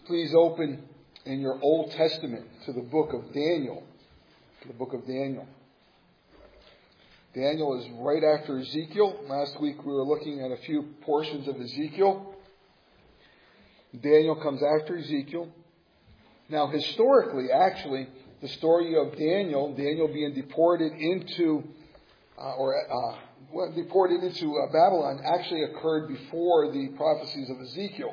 Please open in your Old Testament to the book of Daniel. The book of Daniel. Daniel is right after Ezekiel. Last week we were looking at a few portions of Ezekiel. Daniel comes after Ezekiel. Now, historically, actually, the story of Daniel being deported into Babylon, actually occurred before the prophecies of Ezekiel.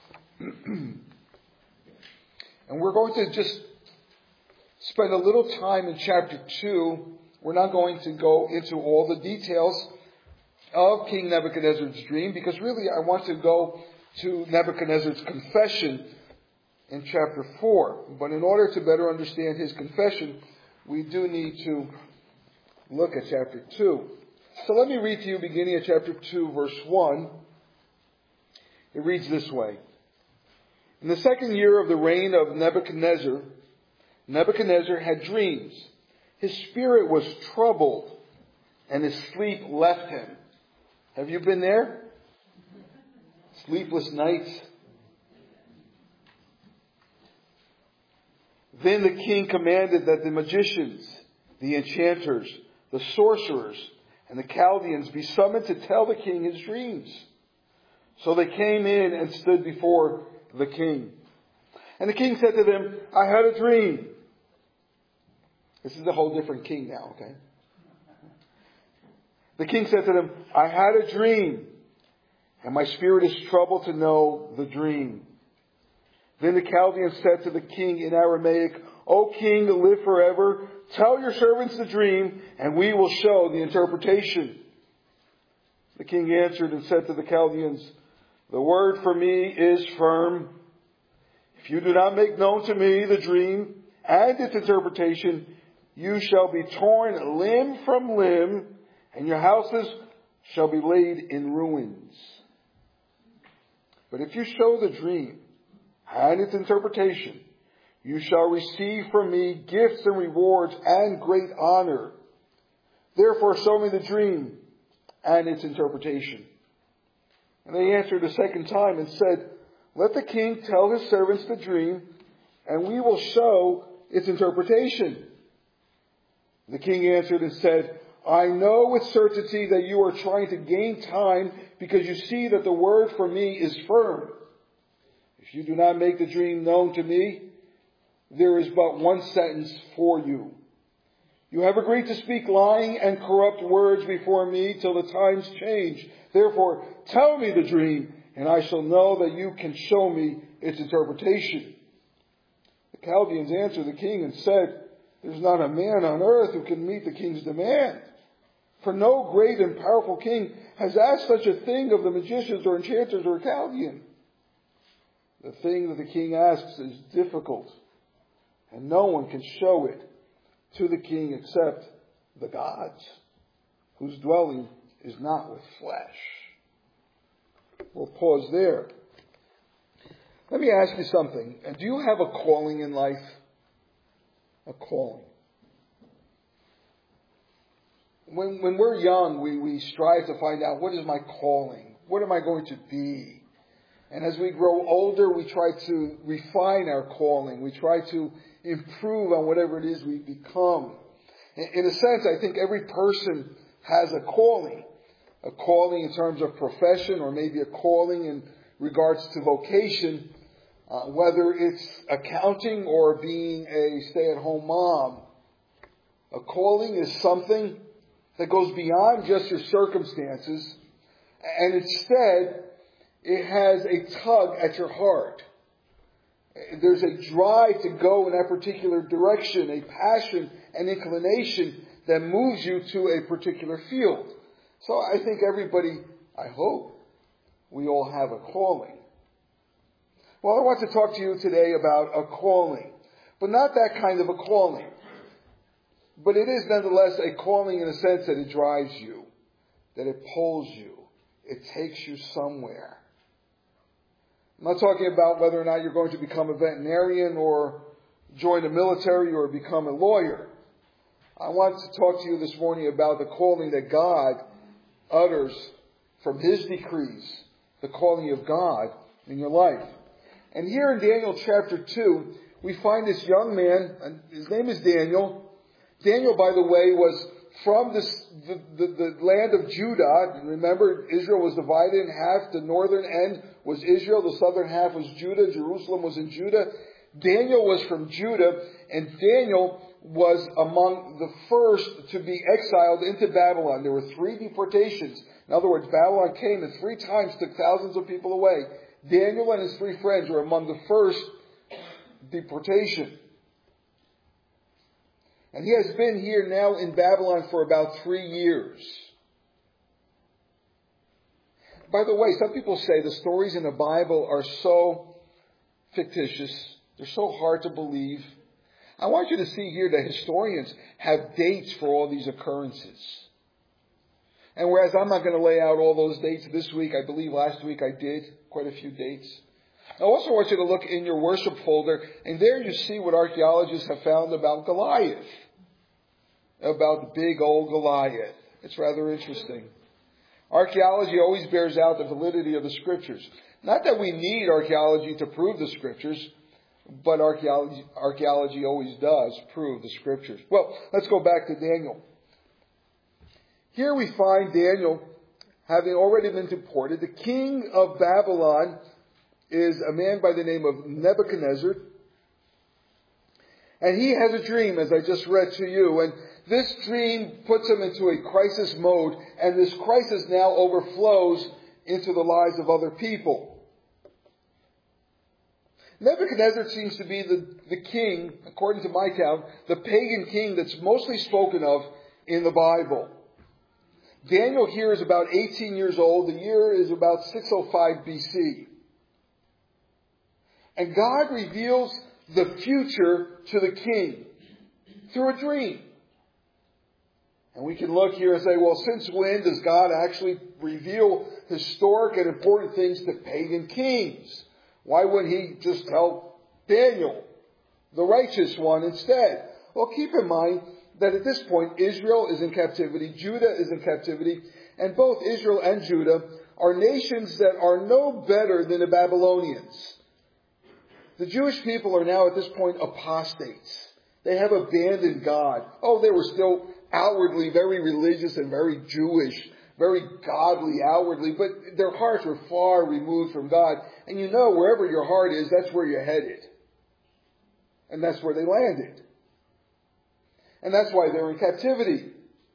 And we're going to just spend a little time in chapter 2. We're not going to go into all the details of King Nebuchadnezzar's dream, because really I want to go to Nebuchadnezzar's confession in chapter 4. But in order to better understand his confession, we do need to look at chapter 2. So let me read to you beginning at chapter 2, verse 1. It reads this way. In the second year of the reign of Nebuchadnezzar, Nebuchadnezzar had dreams. His spirit was troubled, and his sleep left him. Have you been there? Sleepless nights. Then the king commanded that the magicians, the enchanters, the sorcerers, and the Chaldeans be summoned to tell the king his dreams. So they came in and stood before the king. And the king said to them, I had a dream. This is a whole different king now, okay? The king said to them, I had a dream, and my spirit is troubled to know the dream. Then the Chaldeans said to the king in Aramaic, O king, live forever. Tell your servants the dream, and we will show the interpretation. The king answered and said to the Chaldeans, the word for me is firm. If you do not make known to me the dream and its interpretation, you shall be torn limb from limb, and your houses shall be laid in ruins. But if you show the dream and its interpretation, you shall receive from me gifts and rewards and great honor. Therefore show me the dream and its interpretation. And they answered a second time and said, let the king tell his servants the dream, and we will show its interpretation. The king answered and said, I know with certainty that you are trying to gain time, because you see that the word for me is firm. If you do not make the dream known to me, there is but one sentence for you. You have agreed to speak lying and corrupt words before me till the times change. Therefore, tell me the dream, and I shall know that you can show me its interpretation. The Chaldeans answered the king and said, there's not a man on earth who can meet the king's demand. For no great and powerful king has asked such a thing of the magicians or enchanters or Chaldean. The thing that the king asks is difficult, and no one can show it to the king except the gods, whose dwelling is not with flesh. We'll pause there. Let me ask you something. Do you have a calling in life? A calling. When we're young, we strive to find out, what is my calling? What am I going to be? And as we grow older, we try to refine our calling. We try to improve on whatever it is we become. In a sense, I think every person has a calling. A calling in terms of profession, or maybe a calling in regards to vocation, whether it's accounting or being a stay-at-home mom. A calling is something that goes beyond just your circumstances, and instead it has a tug at your heart. There's a drive to go in that particular direction, a passion and inclination that moves you to a particular field. So I think everybody, I hope, we all have a calling. Well, I want to talk to you today about a calling, but not that kind of a calling. But it is nonetheless a calling in the sense that it drives you, that it pulls you, it takes you somewhere. I'm not talking about whether or not you're going to become a veterinarian or join the military or become a lawyer. I want to talk to you this morning about the calling that God utters from His decrees, the calling of God in your life. And here in Daniel chapter 2, we find this young man, and his name is Daniel. Daniel, by the way, was from the land of Judah. Remember, Israel was divided in half. The northern end was Israel. The southern half was Judah. Jerusalem was in Judah. Daniel was from Judah, and Daniel was among the first to be exiled into Babylon. There were 3 deportations. In other words, Babylon came and 3 times took thousands of people away. Daniel and his 3 friends were among the first deportation. And he has been here now in Babylon for about 3 years. By the way, some people say the stories in the Bible are so fictitious. They're so hard to believe. I want you to see here that historians have dates for all these occurrences. And whereas I'm not going to lay out all those dates this week, I believe last week I did quite a few dates. I also want you to look in your worship folder, and there you see what archaeologists have found about Goliath. About big old Goliath. It's rather interesting. Archaeology always bears out the validity of the Scriptures. Not that we need archaeology to prove the Scriptures, but archaeology always does prove the Scriptures. Well, let's go back to Daniel. Here we find Daniel having already been deported. The king of Babylon is a man by the name of Nebuchadnezzar. And he has a dream, as I just read to you. And this dream puts him into a crisis mode. And this crisis now overflows into the lives of other people. Nebuchadnezzar seems to be the king, according to my count, the pagan king that's mostly spoken of in the Bible. Daniel here is about 18 years old. The year is about 605 BC. And God reveals the future to the king through a dream. And we can look here and say, well, since when does God actually reveal historic and important things to pagan kings? Why wouldn't he just tell Daniel, the righteous one, instead? Well, keep in mind that at this point, Israel is in captivity, Judah is in captivity, and both Israel and Judah are nations that are no better than the Babylonians. The Jewish people are now at this point apostates. They have abandoned God. Oh, they were still outwardly very religious and very Jewish, very godly outwardly, but their hearts were far removed from God. And you know, wherever your heart is, that's where you're headed. And that's where they landed. And that's why they're in captivity.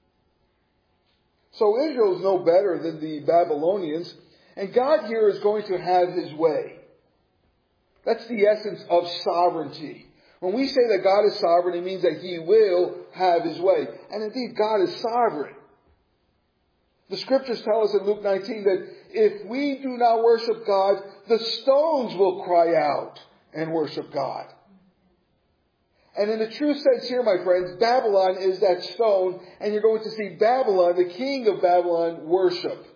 So Israel is no better than the Babylonians. And God here is going to have His way. That's the essence of sovereignty. When we say that God is sovereign, it means that He will have His way. And indeed, God is sovereign. The Scriptures tell us in Luke 19 that if we do not worship God, the stones will cry out and worship God. And in the true sense here, my friends, Babylon is that stone, and you're going to see Babylon, the king of Babylon, worship.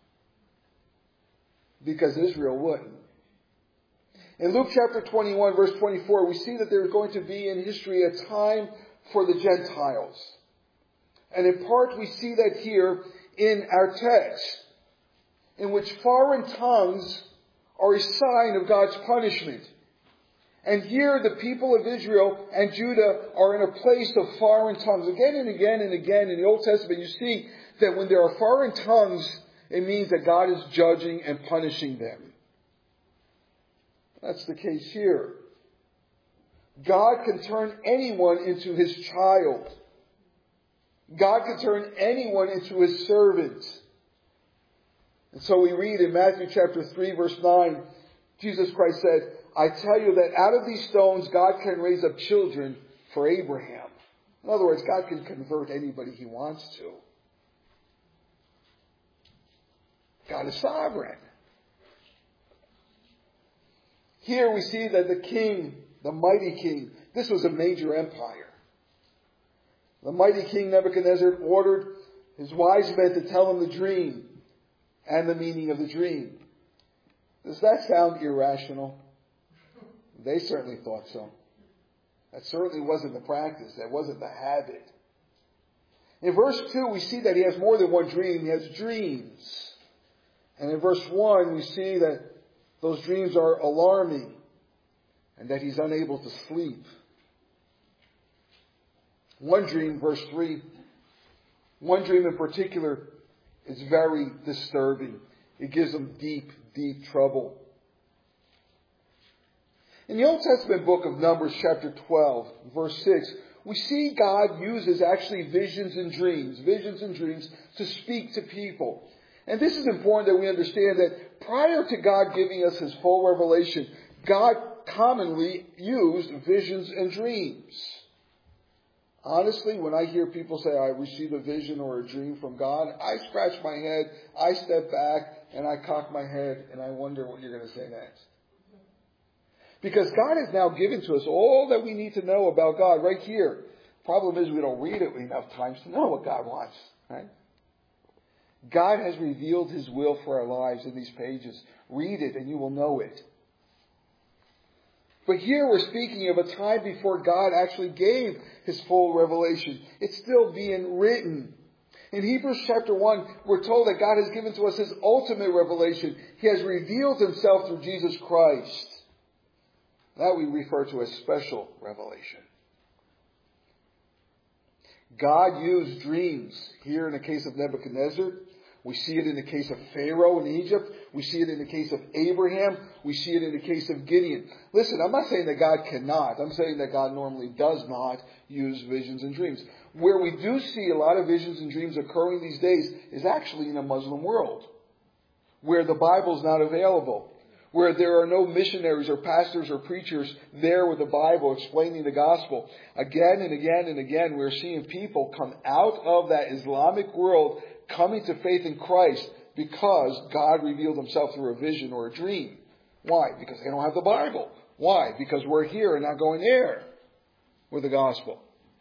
Because Israel wouldn't. In Luke chapter 21, verse 24, we see that there's going to be in history a time for the Gentiles. And in part we see that here in our text, in which foreign tongues are a sign of God's punishment. And here the people of Israel and Judah are in a place of foreign tongues. Again and again and again in the Old Testament you see that when there are foreign tongues, it means that God is judging and punishing them. That's the case here. God can turn anyone into His child. God can turn anyone into His servant. And so we read in Matthew chapter 3 verse 9, Jesus Christ said, I tell you that out of these stones God can raise up children for Abraham. In other words, God can convert anybody He wants to. God is sovereign. Here we see that the king, the mighty king, this was a major empire. The mighty king Nebuchadnezzar ordered his wise men to tell him the dream and the meaning of the dream. Does that sound irrational? They certainly thought so. That certainly wasn't the practice. That wasn't the habit. In verse 2, we see that he has more than one dream. He has dreams. And in verse 1, we see that those dreams are alarming. and that he's unable to sleep. One dream, verse 3, one dream in particular is very disturbing. It gives him deep, deep trouble. In the Old Testament book of Numbers, chapter 12, verse 6, we see God uses actually visions and dreams to speak to people. And this is important that we understand that prior to God giving us his full revelation, God commonly used visions and dreams. Honestly, when I hear people say, I received a vision or a dream from God, I scratch my head, I step back, and I cock my head, and I wonder what you're going to say next. Because God has now given to us all that we need to know about God right here. Problem is we don't read it enough times to know what God wants, right? God has revealed his will for our lives in these pages. Read it and you will know it. But here we're speaking of a time before God actually gave his full revelation. It's still being written. In Hebrews chapter 1, we're told that God has given to us his ultimate revelation. He has revealed himself through Jesus Christ. That we refer to as special revelation. God used dreams here in the case of Nebuchadnezzar. We see it in the case of Pharaoh in Egypt. We see it in the case of Abraham. We see it in the case of Gideon. Listen, I'm not saying that God cannot. I'm saying that God normally does not use visions and dreams. Where we do see a lot of visions and dreams occurring these days is actually in a Muslim world, where the Bible is not available, where there are no missionaries or pastors or preachers there with the Bible explaining the gospel. Again and again and again, we're seeing people come out of that Islamic world coming to faith in Christ because God revealed himself through a vision or a dream. Why? Because they don't have the Bible. Why? Because we're here and not going there with the gospel.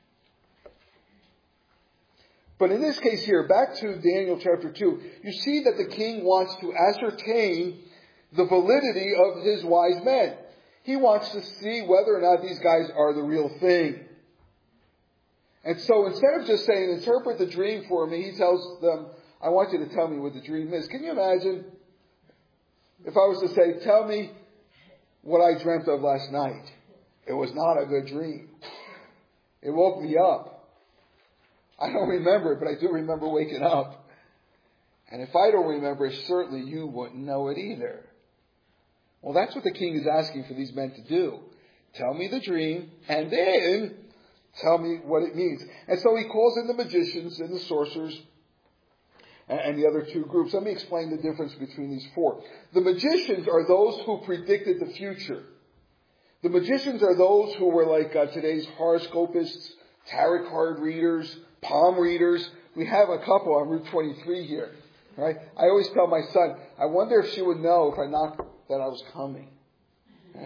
But in this case here, back to Daniel chapter 2, you see that the king wants to ascertain the validity of his wise men. He wants to see whether or not these guys are the real thing. And so instead of just saying, interpret the dream for me, he tells them, I want you to tell me what the dream is. Can you imagine if I was to say, tell me what I dreamt of last night? It was not a good dream. It woke me up. I don't remember it, but I do remember waking up. And if I don't remember it, certainly you wouldn't know it either. Well, that's what the king is asking for these men to do. Tell me the dream, and then tell me what it means. And so he calls in the magicians and the sorcerers and the other two groups. Let me explain the difference between these four. The magicians are those who predicted the future. The magicians are those who were like today's horoscopists, tarot card readers, palm readers. We have a couple on Route 23 here. Right? I always tell my son, I wonder if she would know if I knocked that I was coming. Right?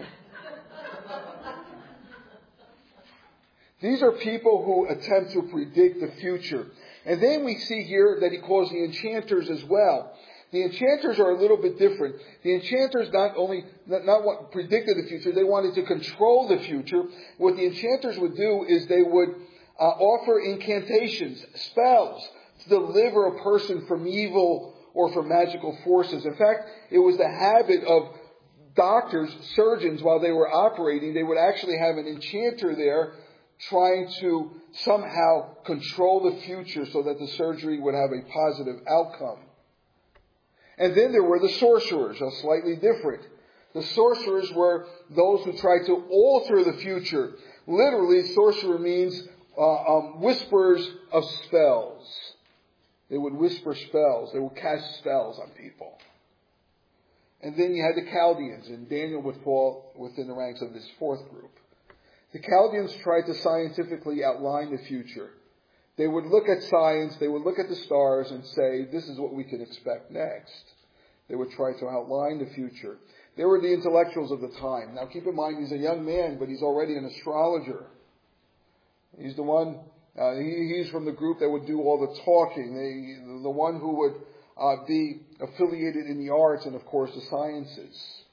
These are people who attempt to predict the future. And then we see here that he calls the enchanters as well. The enchanters are a little bit different. The enchanters not what predicted the future, they wanted to control the future. What the enchanters would do is they would offer incantations, spells, to deliver a person from evil or from magical forces. In fact, it was the habit of doctors, surgeons, while they were operating, they would actually have an enchanter there trying to somehow control the future so that the surgery would have a positive outcome. And then there were the sorcerers, slightly different. The sorcerers were those who tried to alter the future. Literally, sorcerer means whispers of spells. They would whisper spells. They would cast spells on people. And then you had the Chaldeans, and Daniel would fall within the ranks of this fourth group. The Chaldeans tried to scientifically outline the future. They would look at science, they would look at the stars and say, this is what we can expect next. They would try to outline the future. They were the intellectuals of the time. Now keep in mind, he's a young man, but he's already an astrologer. He's the one, he's from the group that would do all the talking, the one who would be affiliated in the arts and, of course, the sciences.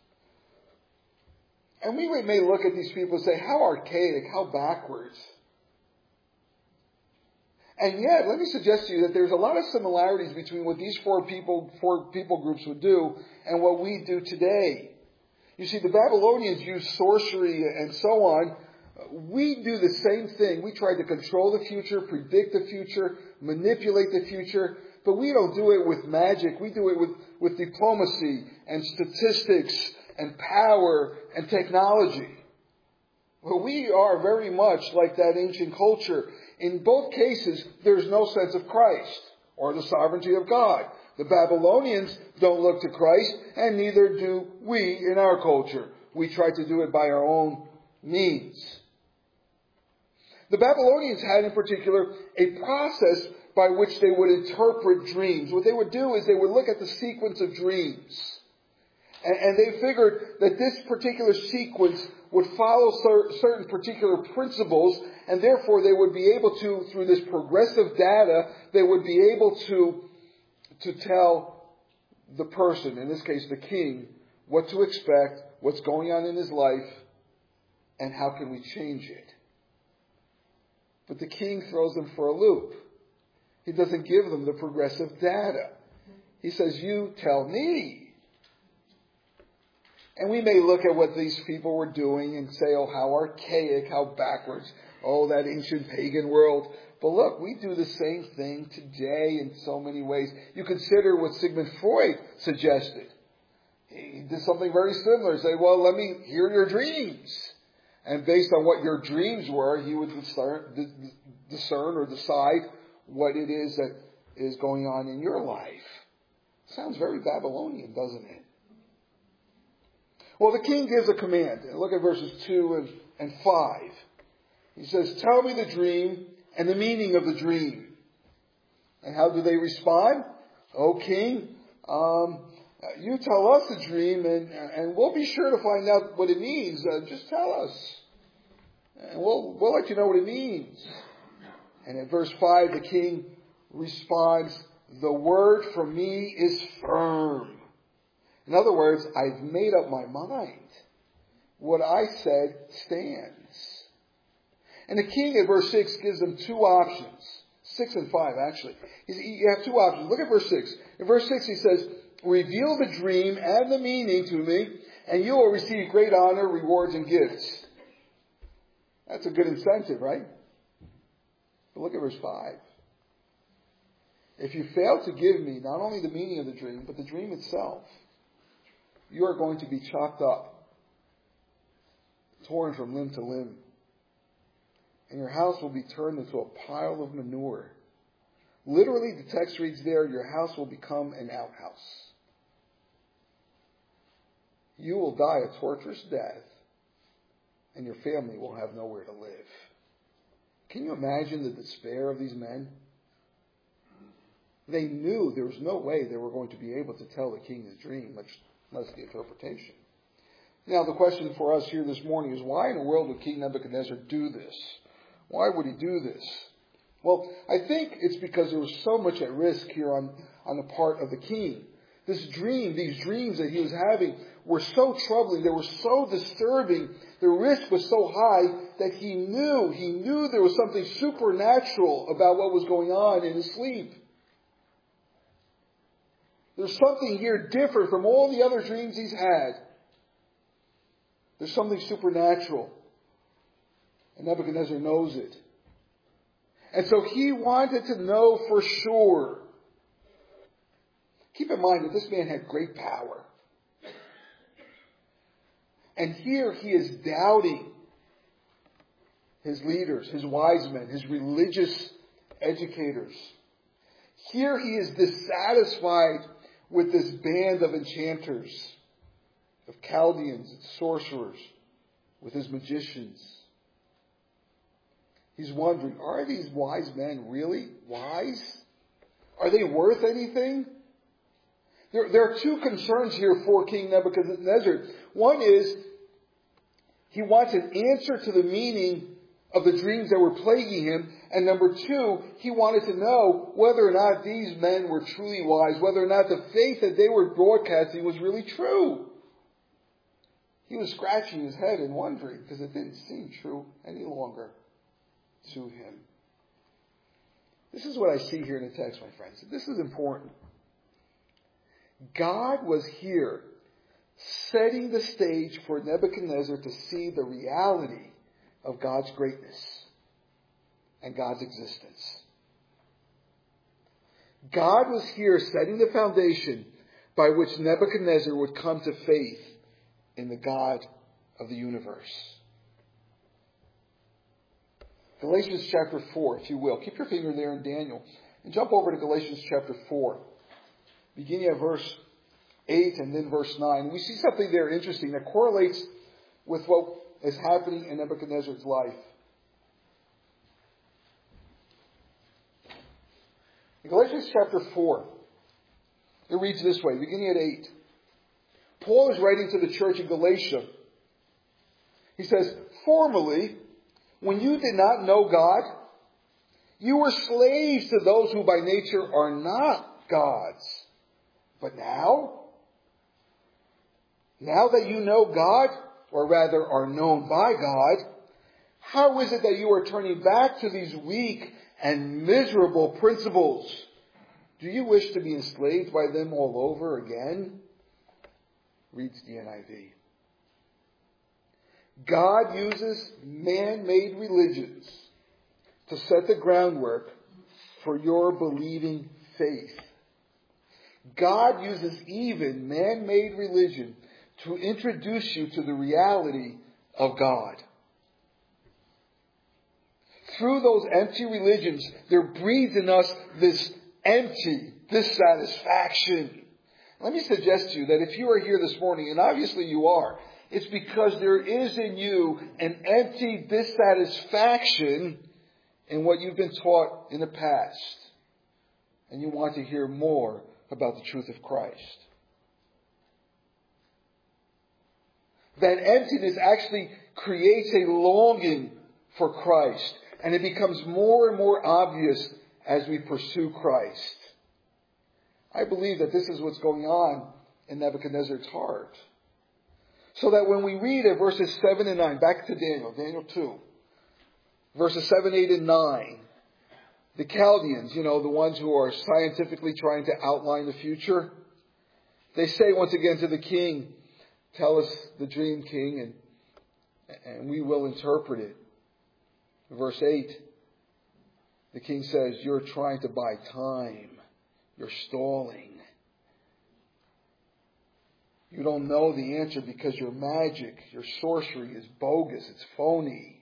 And we may look at these people and say, how archaic, how backwards. And yet, let me suggest to you that there's a lot of similarities between what these four people groups would do and what we do today. You see, the Babylonians used sorcery and so on. We do the same thing. We try to control the future, predict the future, manipulate the future, but we don't do it with magic. We do it with diplomacy and statistics and power and technology. Well, we are very much like that ancient culture. In both cases, there's no sense of Christ or the sovereignty of God. The Babylonians don't look to Christ, and neither do we in our culture. We try to do it by our own means. The Babylonians had in particular a process by which they would interpret dreams. What they would do is they would look at the sequence of dreams. And they figured that this particular sequence would follow certain particular principles, and therefore they would be able to, through this progressive data, they would be able to tell the person, in this case the king, what to expect, what's going on in his life, and how can we change it. But the king throws them for a loop. He doesn't give them the progressive data. He says, you tell me. And we may look at what these people were doing and say, oh, how archaic, how backwards. Oh, that ancient pagan world. But look, we do the same thing today in so many ways. You consider what Sigmund Freud suggested. He did something very similar. He said, well, let me hear your dreams. And based on what your dreams were, he would discern or decide what it is that is going on in your life. Sounds very Babylonian, doesn't it? Well, the king gives a command. Look at verses 2 and 5. He says, tell me the dream and the meaning of the dream. And how do they respond? Oh, king, you tell us the dream and we'll be sure to find out what it means. Just tell us. And we'll let you know what it means. And in verse 5, the king responds, the word from me is firm. In other words, I've made up my mind. What I said stands. And the king in verse 6 gives them two options. 6 and 5, actually. You have two options. Look at verse 6. In verse 6 he says, reveal the dream and the meaning to me, and you will receive great honor, rewards, and gifts. That's a good incentive, right? But look at verse 5. If you fail to give me not only the meaning of the dream, but the dream itself, you are going to be chopped up, torn from limb to limb, and your house will be turned into a pile of manure. Literally, the text reads there, your house will become an outhouse. You will die a torturous death, and your family will have nowhere to live. Can you imagine the despair of these men? They knew there was no way they were going to be able to tell the king the dream, much less the interpretation. Now, the question for us here this morning is, why in the world would King Nebuchadnezzar do this? Why would he do this? Well, I think it's because there was so much at risk here on the part of the king. This dream, these dreams that he was having were so troubling, they were so disturbing, the risk was so high that he knew there was something supernatural about what was going on in his sleep. There's something here different from all the other dreams he's had. There's something supernatural. And Nebuchadnezzar knows it. And so he wanted to know for sure. Keep in mind that this man had great power. And here he is doubting his leaders, his wise men, his religious educators. Here he is dissatisfied with this band of enchanters, of Chaldeans and sorcerers, with his magicians. He's wondering, are these wise men really wise? Are they worth anything? There are two concerns here for King Nebuchadnezzar. One is, he wants an answer to the meaning of the dreams that were plaguing him. And number two, he wanted to know whether or not these men were truly wise, whether or not the faith that they were broadcasting was really true. He was scratching his head and wondering, because it didn't seem true any longer to him. This is what I see here in the text, my friends. This is important. God was here setting the stage for Nebuchadnezzar to see the reality of God's greatness and God's existence. God was here setting the foundation by which Nebuchadnezzar would come to faith in the God of the universe. Galatians chapter 4, if you will. Keep your finger there in Daniel. And jump over to Galatians chapter 4. Beginning at verse 8 and then verse 9. We see something there interesting that correlates with what is happening in Nebuchadnezzar's life. In Galatians chapter 4, it reads this way, beginning at 8. Paul is writing to the church in Galatia. He says, formerly, when you did not know God, you were slaves to those who by nature are not God's. But now that you know God, or rather are known by God, how is it that you are turning back to these weak and miserable principles? Do you wish to be enslaved by them all over again? Reads the NIV. God uses man-made religions to set the groundwork for your believing faith. God uses even man-made religion to introduce you to the reality of God. Through those empty religions, there breathes in us this empty dissatisfaction. Let me suggest to you that if you are here this morning, and obviously you are, it's because there is in you an empty dissatisfaction in what you've been taught in the past. And you want to hear more about the truth of Christ. That emptiness actually creates a longing for Christ. And it becomes more and more obvious as we pursue Christ. I believe that this is what's going on in Nebuchadnezzar's heart. So that when we read at verses 7 and 9, back to Daniel 2, verses 7, 8, and 9, the Chaldeans, the ones who are scientifically trying to outline the future, they say once again to the king, tell us the dream, king, and we will interpret it. Verse 8, the king says, you're trying to buy time. You're stalling. You don't know the answer because your magic, your sorcery is bogus. It's phony.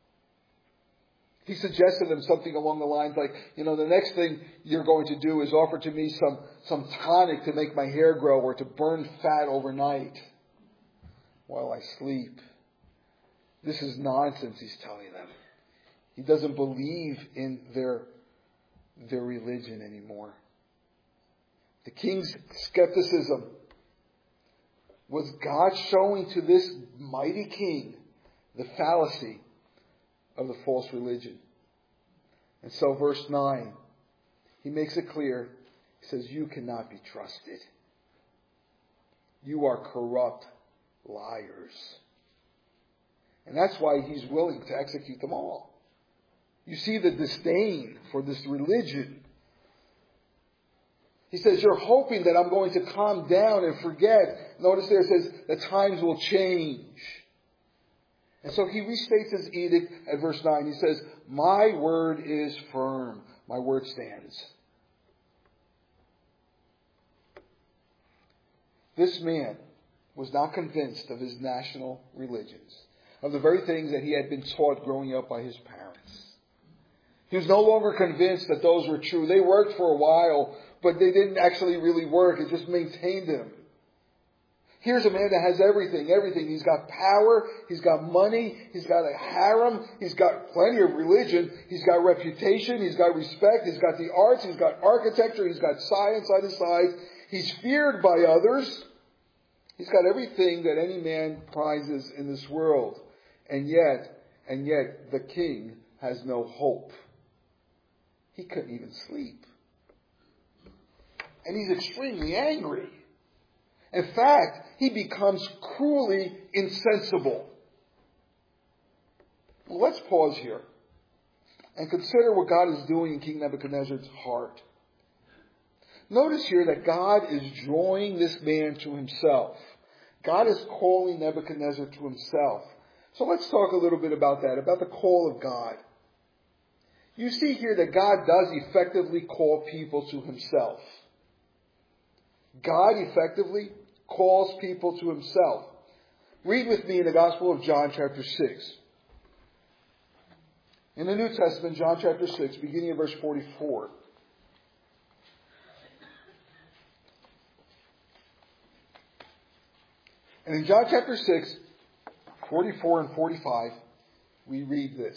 He suggested them something along the lines like, the next thing you're going to do is offer to me some tonic to make my hair grow or to burn fat overnight while I sleep. This is nonsense, he's telling them. He doesn't believe in their religion anymore. The king's skepticism was God showing to this mighty king the fallacy of the false religion. And so verse 9, he makes it clear. He says, you cannot be trusted. You are corrupt liars. And that's why he's willing to execute them all. You see the disdain for this religion. He says, you're hoping that I'm going to calm down and forget. Notice there it says, the times will change. And so he restates his edict at verse 9. He says, my word is firm. My word stands. This man was not convinced of his national religions, of the very things that he had been taught growing up by his parents. He was no longer convinced that those were true. They worked for a while, but they didn't actually really work. It just maintained him. Here's a man that has everything. He's got power. He's got money. He's got a harem. He's got plenty of religion. He's got reputation. He's got respect. He's got the arts. He's got architecture. He's got science on his side. He's feared by others. He's got everything that any man prizes in this world. And yet the king has no hope. He couldn't even sleep. And he's extremely angry. In fact, he becomes cruelly insensible. Well, let's pause here and consider what God is doing in King Nebuchadnezzar's heart. Notice here that God is drawing this man to himself. God is calling Nebuchadnezzar to himself. So let's talk a little bit about that, about the call of God. You see here that God does effectively call people to himself. God effectively calls people to himself. Read with me in the Gospel of John chapter 6. In the New Testament, John chapter 6, beginning at verse 44. And in John chapter 6, 44 and 45, we read this.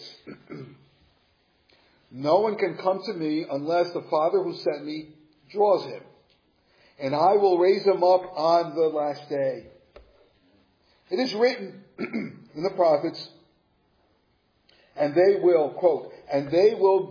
No one can come to me unless the Father who sent me draws him. And I will raise him up on the last day. It is written in the prophets, and they will, quote, and they will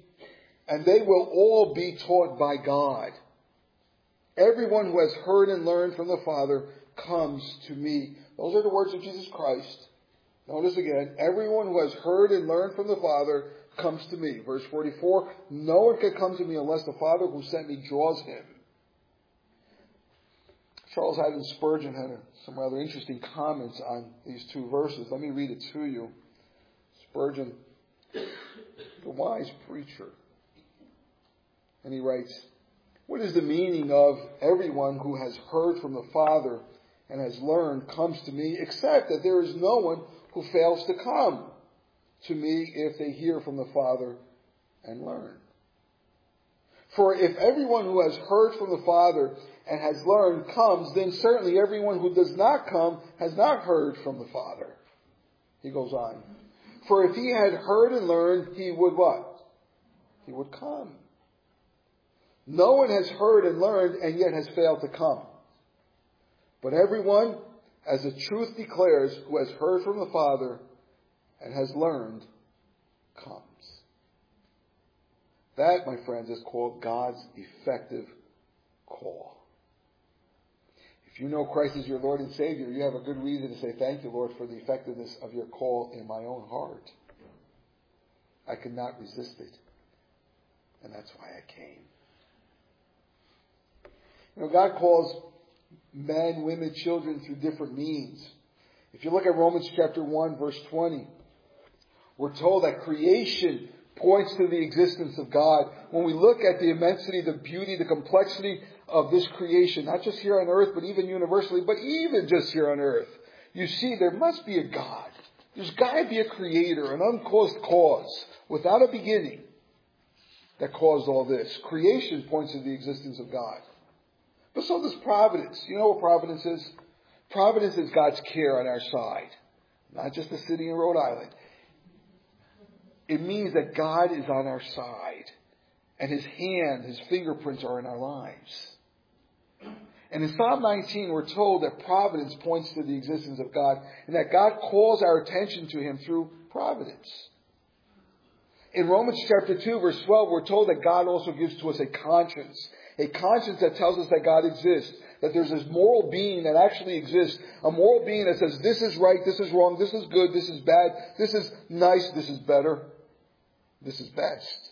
all be taught by God. Everyone who has heard and learned from the Father comes to me. Those are the words of Jesus Christ. Notice again, everyone who has heard and learned from the Father comes to me. Verse 44, no one can come to me unless the Father who sent me draws him. Charles Haddon Spurgeon had some rather interesting comments on these two verses. Let me read it to you. Spurgeon, the wise preacher. And he writes, what is the meaning of everyone who has heard from the Father and has learned comes to me, except that there is no one who fails to come to me if they hear from the Father and learn? For if everyone who has heard from the Father and has learned comes, then certainly everyone who does not come has not heard from the Father. He goes on. For if he had heard and learned, he would what? He would come. No one has heard and learned and yet has failed to come. But everyone, as the truth declares, who has heard from the Father and has learned, comes. That, my friends, is called God's effective call. If you know Christ as your Lord and Savior, you have a good reason to say, thank you, Lord, for the effectiveness of your call in my own heart. I could not resist it. And that's why I came. You know, God calls men, women, children through different means. If you look at Romans chapter 1, verse 20, we're told that creation points to the existence of God. When we look at the immensity, the beauty, the complexity of this creation, not just here on earth, but even universally, but even just here on earth, you see there must be a God. There's got to be a creator, an uncaused cause, without a beginning, that caused all this. Creation points to the existence of God. But so does providence. You know what providence is? Providence is God's care on our side. Not just a city in Rhode Island. It means that God is on our side. And His hand, His fingerprints are in our lives. And in Psalm 19, we're told that providence points to the existence of God. And that God calls our attention to Him through providence. In Romans chapter 2, verse 12, we're told that God also gives to us a conscience. A conscience that tells us that God exists. That there's this moral being that actually exists. A moral being that says, this is right, this is wrong, this is good, this is bad, this is nice, this is better, this is best.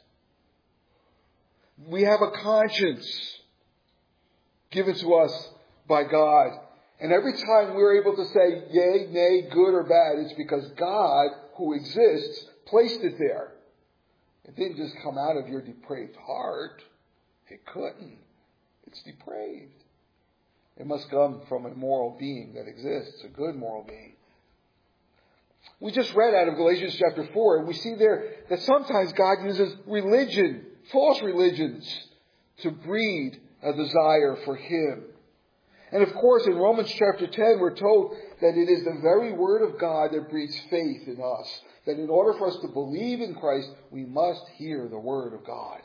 We have a conscience given to us by God. And every time we're able to say yay, nay, good or bad, it's because God, who exists, placed it there. It didn't just come out of your depraved heart. It couldn't. It's depraved. It must come from a moral being that exists, a good moral being. We just read out of Galatians chapter 4, and we see there that sometimes God uses religion, false religions, to breed a desire for Him. And of course, in Romans chapter 10, we're told that it is the very Word of God that breeds faith in us. That in order for us to believe in Christ, we must hear the Word of God.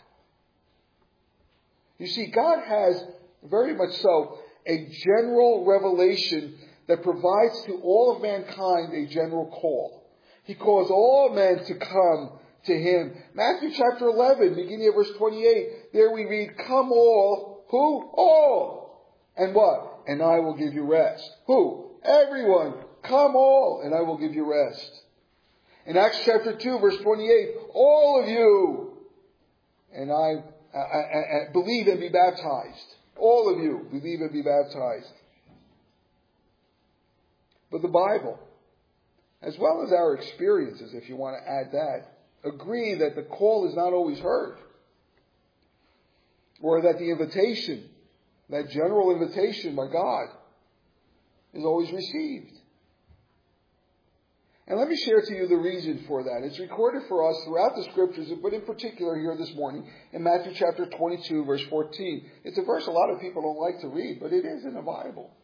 You see, God has, very much so, a general revelation that provides to all of mankind a general call. He calls all men to come to Him. Matthew chapter 11, beginning at verse 28, there we read, come all. Who? All. And what? And I will give you rest. Who? Everyone. Come all, and I will give you rest. In Acts chapter 2, verse 28, all of you, and I believe and be baptized. All of you, believe and be baptized. But the Bible, as well as our experiences, if you want to add that, agree that the call is not always heard. Or that the invitation, that general invitation by God, is always received. And let me share to you the reason for that. It's recorded for us throughout the Scriptures, but in particular here this morning in Matthew chapter 22, verse 14. It's a verse a lot of people don't like to read, but it is in the Bible.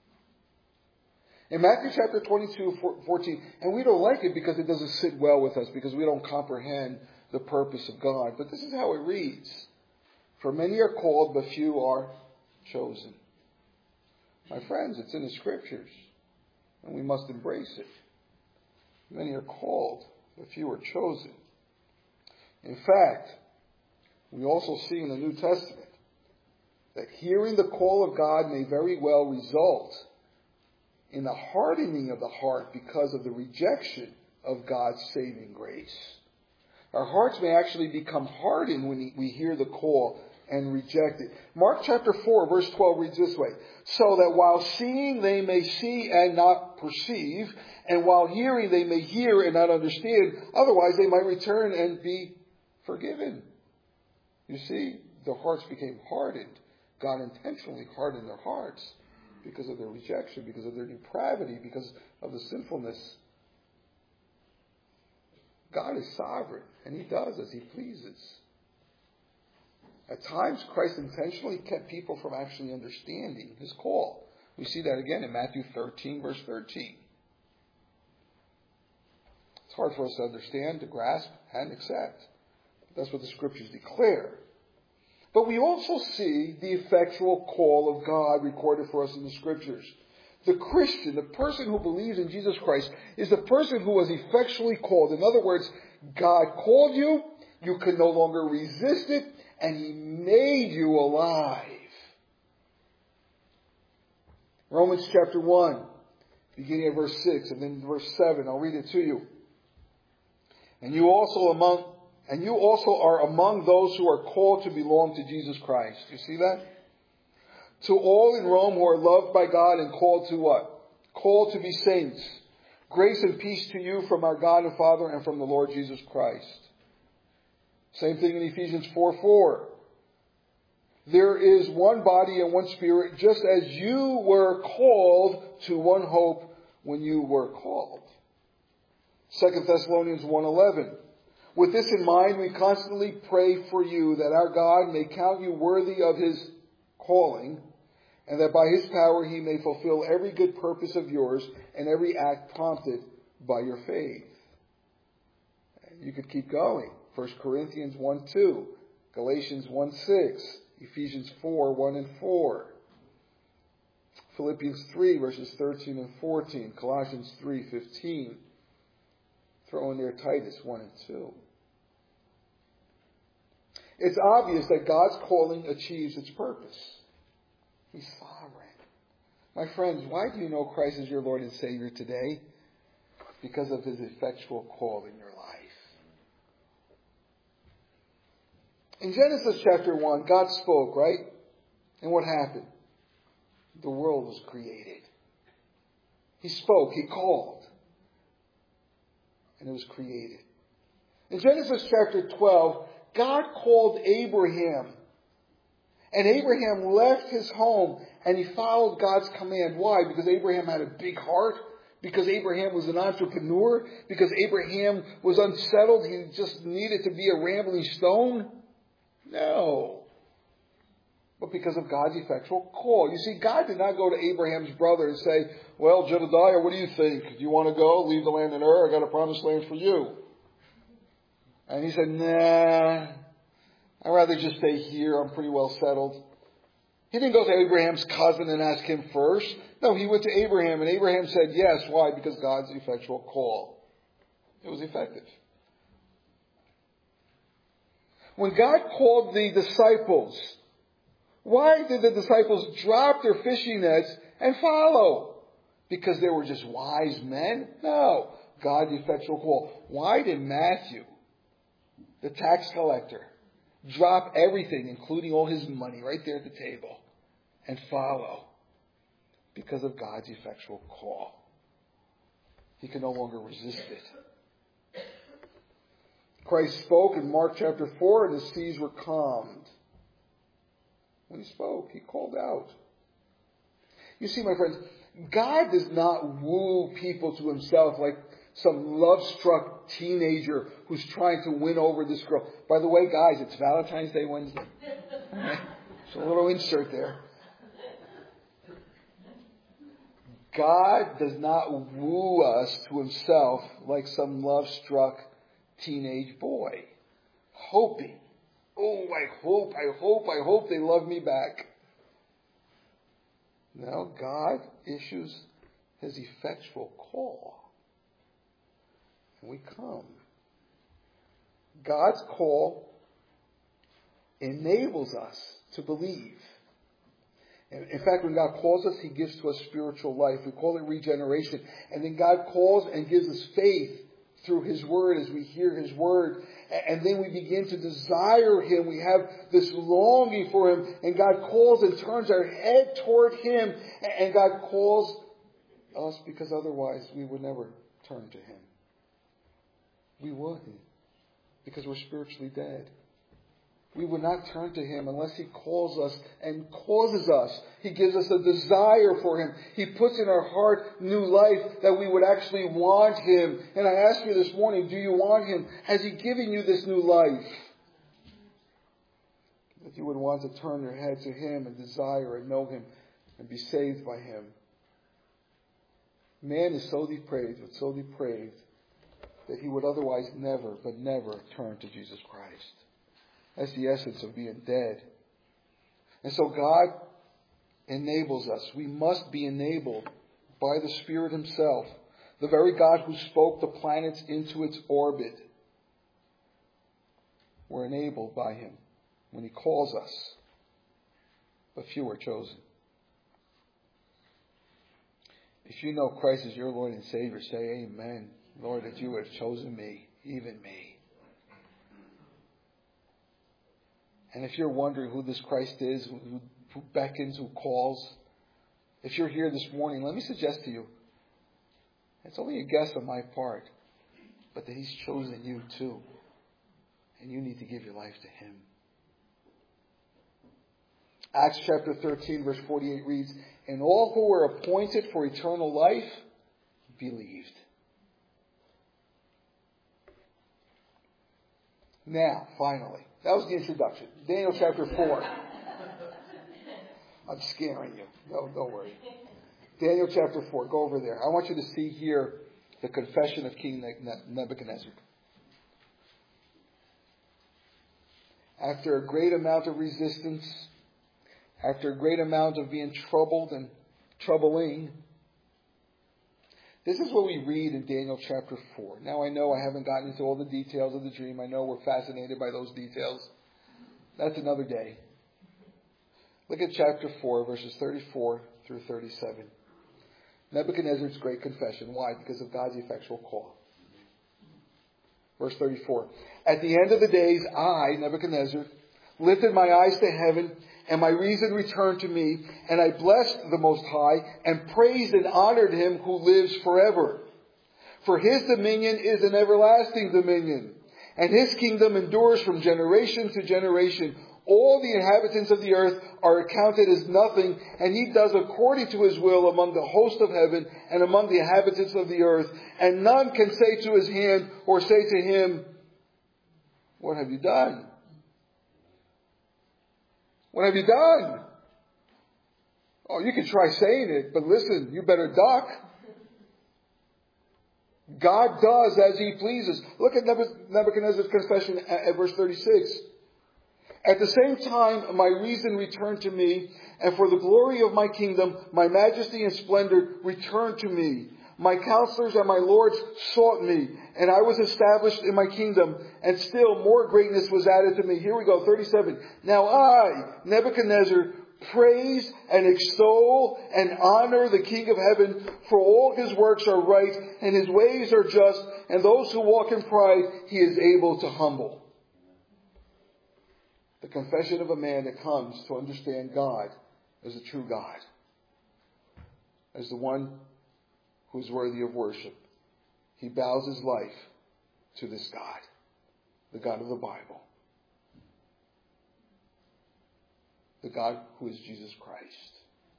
In Matthew chapter 22, 14, and we don't like it because it doesn't sit well with us, because we don't comprehend the purpose of God. But this is how it reads. For many are called, but few are chosen. My friends, it's in the Scriptures, and we must embrace it. Many are called, but few are chosen. In fact, we also see in the New Testament that hearing the call of God may very well result in the hardening of the heart because of the rejection of God's saving grace. Our hearts may actually become hardened when we hear the call and reject it. Mark chapter 4, verse 12 reads this way. So that while seeing they may see and not perceive, and while hearing they may hear and not understand, otherwise they might return and be forgiven. You see, their hearts became hardened. God intentionally hardened their hearts because of their rejection, because of their depravity, because of the sinfulness. God is sovereign, and He does as He pleases. At times, Christ intentionally kept people from actually understanding His call. We see that again in Matthew 13, verse 13. It's hard for us to understand, to grasp, and accept. That's what the Scriptures declare. But we also see the effectual call of God recorded for us in the Scriptures. The Christian, the person who believes in Jesus Christ, is the person who was effectually called. In other words, God called you, you can no longer resist it, and He made you alive. Romans chapter 1, beginning at verse 6, and then verse 7. I'll read it to you. And you also are among those who are called to belong to Jesus Christ. You see that? To all in Rome who are loved by God and called to what? Called to be saints. Grace and peace to you from our God and Father and from the Lord Jesus Christ. Same thing in Ephesians 4:4. There is one body and one Spirit, just as you were called to one hope when you were called. 2 Thessalonians 1:11. With this in mind, we constantly pray for you that our God may count you worthy of His calling, and that by His power He may fulfill every good purpose of yours and every act prompted by your faith. You could keep going. 1 Corinthians 1:2, Galatians 1:6, Ephesians 4:1 and 4, Philippians 3 verses 13 and 14, Colossians 3:15. Throw in there Titus 1 and 2. It's obvious that God's calling achieves its purpose. He's sovereign. My friends, why do you know Christ is your Lord and Savior today? Because of His effectual call in your life. In Genesis chapter 1, God spoke, right? And what happened? The world was created. He spoke, He called, and it was created. In Genesis chapter 12, God called Abraham. And Abraham left his home and he followed God's command. Why? Because Abraham had a big heart? Because Abraham was an entrepreneur? Because Abraham was unsettled? He just needed to be a rambling stone? No. But because of God's effectual call. You see, God did not go to Abraham's brother and say, well, Jedediah, what do you think? Do you want to go? Leave the land in Ur? I got a promised land for you. And he said, nah, I'd rather just stay here. I'm pretty well settled. He didn't go to Abraham's cousin and ask him first. No, he went to Abraham, and Abraham said yes. Why? Because God's effectual call. It was effective. When God called the disciples, why did the disciples drop their fishing nets and follow? Because they were just wise men? No. God's effectual call. Why did Matthew, the tax collector, drop everything, including all his money, right there at the table, and follow? Because of God's effectual call. he can no longer resist it. Christ spoke in Mark chapter 4, and the seas were calmed. When he spoke, he called out. You see, my friends, God does not woo people to himself like some love-struck teenager who's trying to win over this girl. By the way, guys, it's Valentine's Day Wednesday. So a little insert there. God does not woo us to himself like some love-struck teenage boy, hoping, I hope they love me back. No, God issues his effectual call. And we come. God's call enables us to believe. In fact, when God calls us, he gives to us spiritual life. We call it regeneration. And then God calls and gives us faith through his word as we hear his word. And then we begin to desire him. We have this longing for him. And God calls and turns our head toward him. And God calls us because otherwise we would never turn to him. We wouldn't, because we're spiritually dead. We would not turn to him unless he calls us and causes us. He gives us a desire for him. He puts in our heart new life that we would actually want him. And I ask you this morning, do you want him? Has he given you this new life? That you would want to turn your head to him and desire and know him and be saved by him. Man is so depraved, that he would otherwise never turn to Jesus Christ. That's the essence of being dead. And so God enables us. We must be enabled by the Spirit himself, the very God who spoke the planets into its orbit. We're enabled by him when he calls us, but few are chosen. If you know Christ as your Lord and Savior, say amen. Lord, that you have chosen me, even me. And if you're wondering who this Christ is, who beckons, who calls, if you're here this morning, let me suggest to you, it's only a guess on my part, but that he's chosen you too. And you need to give your life to him. Acts chapter 13, verse 48 reads, and all who were appointed for eternal life believed. Now, finally, that was the introduction. Daniel chapter 4. I'm scaring you. No, don't worry. Daniel chapter 4. Go over there. I want you to see here the confession of King Nebuchadnezzar. After a great amount of resistance, after a great amount of being troubled and troubling, this is what we read in Daniel chapter 4. Now I know I haven't gotten into all the details of the dream. I know we're fascinated by those details. That's another day. Look at chapter 4, verses 34 through 37. Nebuchadnezzar's great confession. Why? Because of God's effectual call. Verse 34. At the end of the days, I, Nebuchadnezzar, lifted my eyes to heaven, and my reason returned to me, and I blessed the Most High, and praised and honored him who lives forever. For his dominion is an everlasting dominion, and his kingdom endures from generation to generation. All the inhabitants of the earth are accounted as nothing, and he does according to his will among the host of heaven and among the inhabitants of the earth. And none can say to his hand or say to him, what have you done? What have you done? Oh, you can try saying it, but listen, you better duck. God does as he pleases. Look at Nebuchadnezzar's confession at verse 36. At the same time, my reason returned to me, and for the glory of my kingdom, my majesty and splendor returned to me. My counselors and my lords sought me, and I was established in my kingdom, and still more greatness was added to me. Here we go, 37. Now I, Nebuchadnezzar, praise and extol and honor the King of heaven, for all his works are right, and his ways are just, and those who walk in pride he is able to humble. The confession of a man that comes to understand God as a true God, as the one who is worthy of worship, he bows his life to this God, the God of the Bible, the God who is Jesus Christ.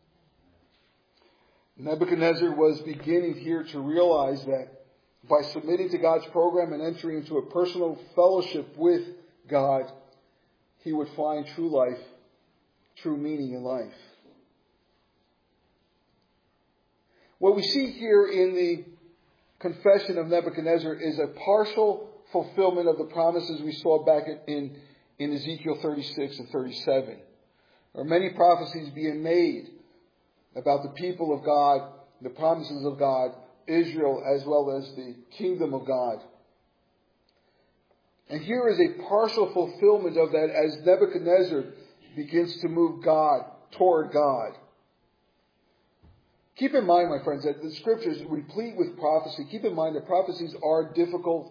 Nebuchadnezzar was beginning here to realize that by submitting to God's program and entering into a personal fellowship with God, he would find true life, true meaning in life. What we see here in the confession of Nebuchadnezzar is a partial fulfillment of the promises we saw back in Ezekiel 36 and 37. There are many prophecies being made about the people of God, the promises of God, Israel, as well as the kingdom of God. And here is a partial fulfillment of that as Nebuchadnezzar begins to move God toward God. Keep in mind, my friends, that the scriptures are replete with prophecy. Keep in mind that prophecies are difficult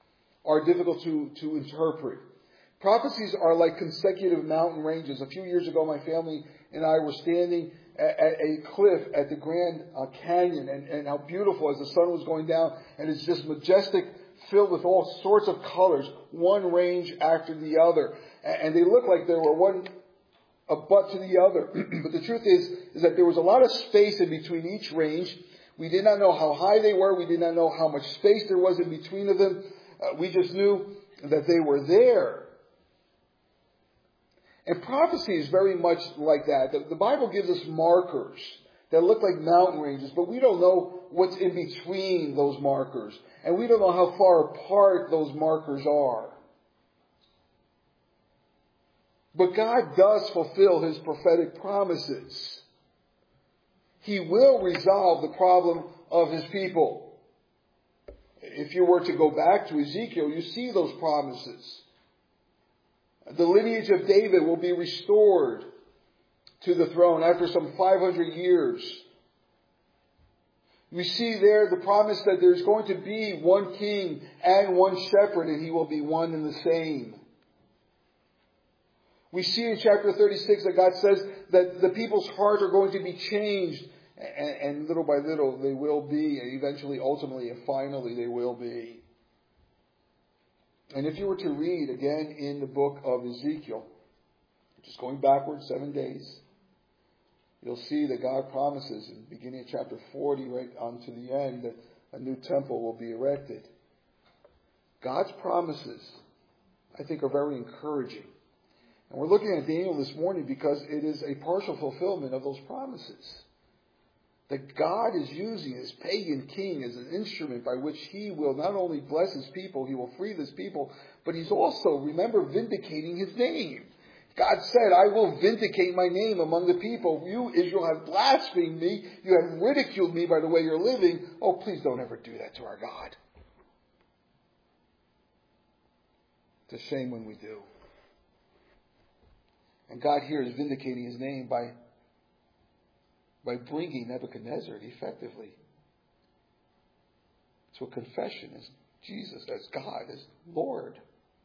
to interpret. Prophecies are like consecutive mountain ranges. A few years ago, my family and I were standing at a cliff at the Grand Canyon, and how beautiful as the sun was going down, and it's just majestic, filled with all sorts of colors, one range after the other. And they looked like they were one a butt to the other. But the truth is that there was a lot of space in between each range. We did not know how high they were. We did not know how much space there was in between of them. We just knew that they were there. And prophecy is very much like that. The Bible gives us markers that look like mountain ranges, but we don't know what's in between those markers. And we don't know how far apart those markers are. But God does fulfill His prophetic promises. He will resolve the problem of His people. If you were to go back to Ezekiel, you see those promises. The lineage of David will be restored to the throne after some 500 years. We see there the promise that there's going to be one king and one shepherd, and he will be one and the same. We see in chapter 36 that God says that the people's hearts are going to be changed, and little by little they will be, and eventually, ultimately, and finally they will be. And if you were to read again in the book of Ezekiel, just going backwards 7 days, you'll see that God promises in the beginning of chapter 40 right on to the end that a new temple will be erected. God's promises, I think, are very encouraging. And we're looking at Daniel this morning because it is a partial fulfillment of those promises. That God is using his pagan king as an instrument by which he will not only bless his people, he will free his people, but he's also, remember, vindicating his name. God said, I will vindicate my name among the people. You, Israel, have blasphemed me. You have ridiculed me by the way you're living. Oh, please don't ever do that to our God. It's a shame when we do. And God here is vindicating his name by bringing Nebuchadnezzar effectively to a confession as Jesus, as God, as Lord.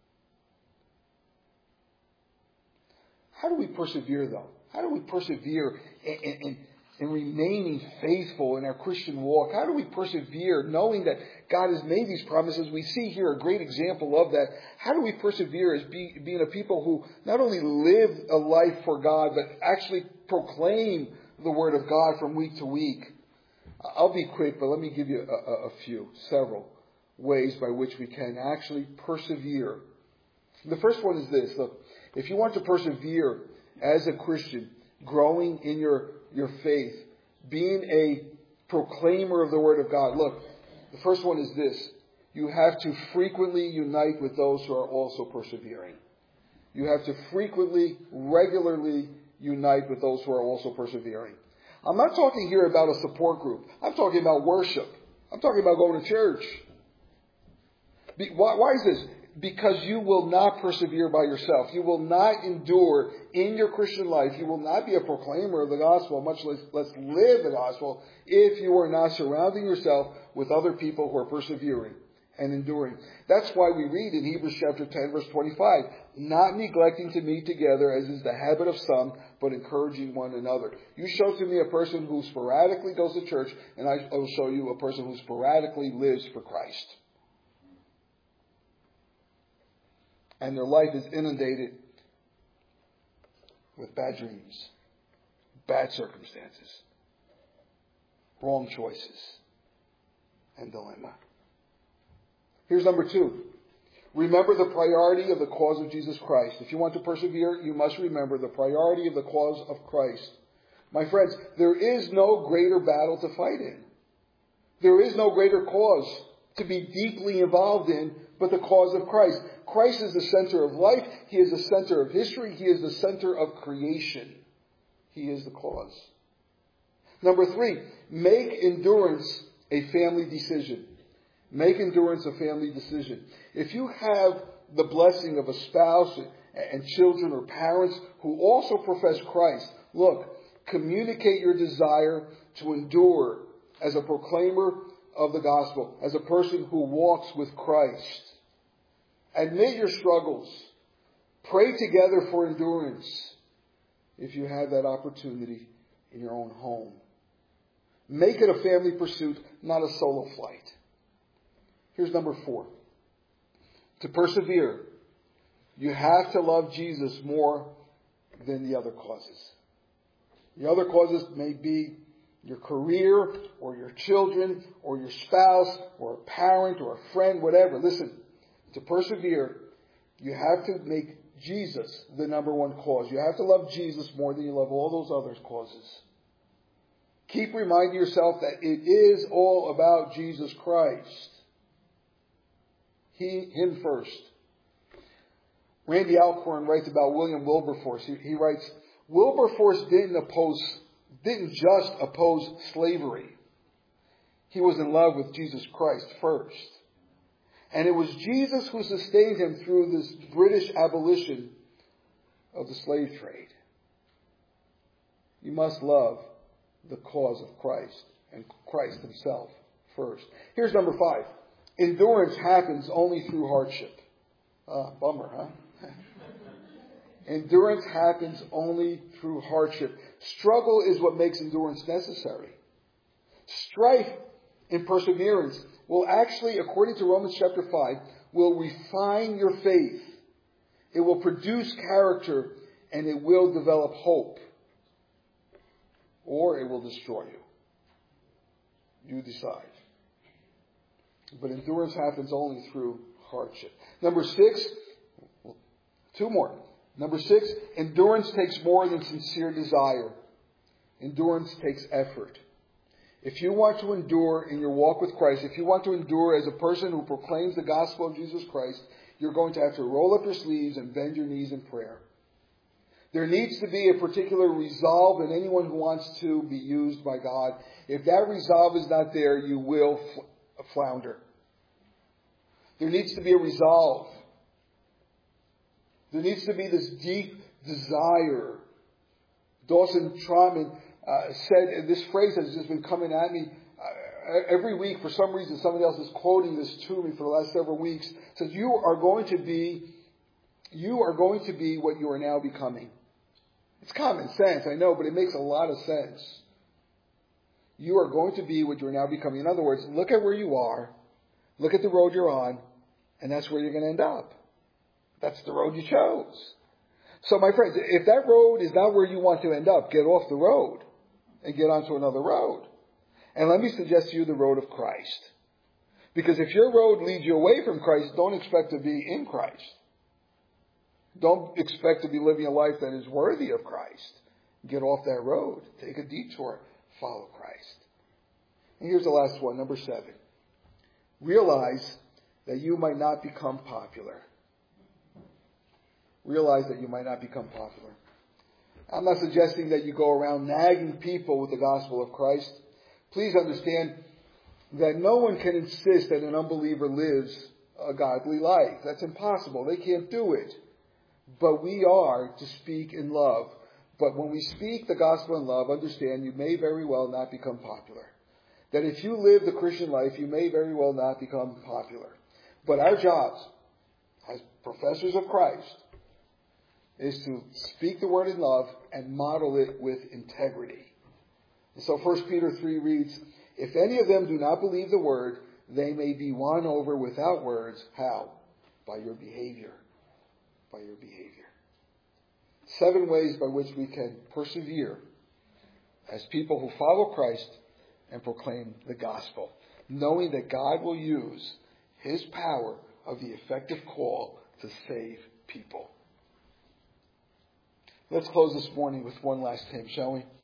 How do we persevere, though? How do we persevere in remaining faithful in our Christian walk? How do we persevere knowing that God has made these promises? We see here a great example of that. How do we persevere as being a people who not only live a life for God, but actually proclaim the Word of God from week to week? I'll be quick, but let me give you several ways by which we can actually persevere. The first one is this. Look, if you want to persevere as a Christian, growing in your faith, being a proclaimer of the Word of God, look, the first one is this. You have to frequently unite with those who are also persevering. You have to frequently, regularly unite with those who are also persevering. I'm not talking here about a support group. I'm talking about worship. I'm talking about going to church. Why is this? Because you will not persevere by yourself. You will not endure in your Christian life. You will not be a proclaimer of the gospel, much less live the gospel, if you are not surrounding yourself with other people who are persevering and enduring. That's why we read in Hebrews chapter 10, verse 25, not neglecting to meet together as is the habit of some, but encouraging one another. You show to me a person who sporadically goes to church, and I will show you a person who sporadically lives for Christ. And their life is inundated with bad dreams, bad circumstances, wrong choices, and dilemma. Here's number 2. Remember the priority of the cause of Jesus Christ. If you want to persevere, you must remember the priority of the cause of Christ. My friends, there is no greater battle to fight in. There is no greater cause to be deeply involved in but the cause of Christ. Christ is the center of life. He is the center of history. He is the center of creation. He is the cause. Number 3, make endurance a family decision. Make endurance a family decision. If you have the blessing of a spouse and children or parents who also profess Christ, look, communicate your desire to endure as a proclaimer of the gospel, as a person who walks with Christ. Admit your struggles. Pray together for endurance if you have that opportunity in your own home. Make it a family pursuit, not a solo flight. Here's number 4. To persevere, you have to love Jesus more than the other causes. The other causes may be your career or your children or your spouse or a parent or a friend, whatever. Listen, to persevere, you have to make Jesus the number one cause. You have to love Jesus more than you love all those other causes. Keep reminding yourself that it is all about Jesus Christ. Him first. Randy Alcorn writes about William Wilberforce. He writes, Wilberforce didn't just oppose slavery. He was in love with Jesus Christ first. And it was Jesus who sustained him through this British abolition of the slave trade. You must love the cause of Christ and Christ himself first. Here's number 5. Endurance happens only through hardship. Bummer, huh? Endurance happens only through hardship. Struggle is what makes endurance necessary. Strife and perseverance will actually, according to Romans chapter 5, will refine your faith. It will produce character and it will develop hope. Or it will destroy you. You decide. But endurance happens only through hardship. Number 6, 2 more. Number 6, endurance takes more than sincere desire. Endurance takes effort. If you want to endure in your walk with Christ, if you want to endure as a person who proclaims the gospel of Jesus Christ, you're going to have to roll up your sleeves and bend your knees in prayer. There needs to be a particular resolve in anyone who wants to be used by God. If that resolve is not there, you will flounder. There needs to be a resolve. There needs to be this deep desire. Dawson Trotman said, and this phrase has just been coming at me every week. For some reason, somebody else is quoting this to me for the last several weeks. Says, you are going to be what you are now becoming. It's common sense, I know, but it makes a lot of sense. You are going to be what you are now becoming. In other words, look at where you are, look at the road you're on, and that's where you're going to end up. That's the road you chose. So my friends, if that road is not where you want to end up, get off the road and get onto another road. And let me suggest to you the road of Christ. Because if your road leads you away from Christ, don't expect to be in Christ. Don't expect to be living a life that is worthy of Christ. Get off that road. Take a detour. Follow Christ. And here's the last one, number 7. Realize that you might not become popular. Realize that you might not become popular. I'm not suggesting that you go around nagging people with the gospel of Christ. Please understand that no one can insist that an unbeliever lives a godly life. That's impossible. They can't do it. But we are to speak in love. But when we speak the gospel in love, understand you may very well not become popular. That if you live the Christian life, you may very well not become popular. But our jobs as professors of Christ is to speak the word in love and model it with integrity. And so 1 Peter 3 reads, if any of them do not believe the word, they may be won over without words. How? By your behavior. By your behavior. 7 ways by which we can persevere as people who follow Christ and proclaim the gospel, knowing that God will use his power of the effective call to save people. Let's close this morning with one last hymn, shall we?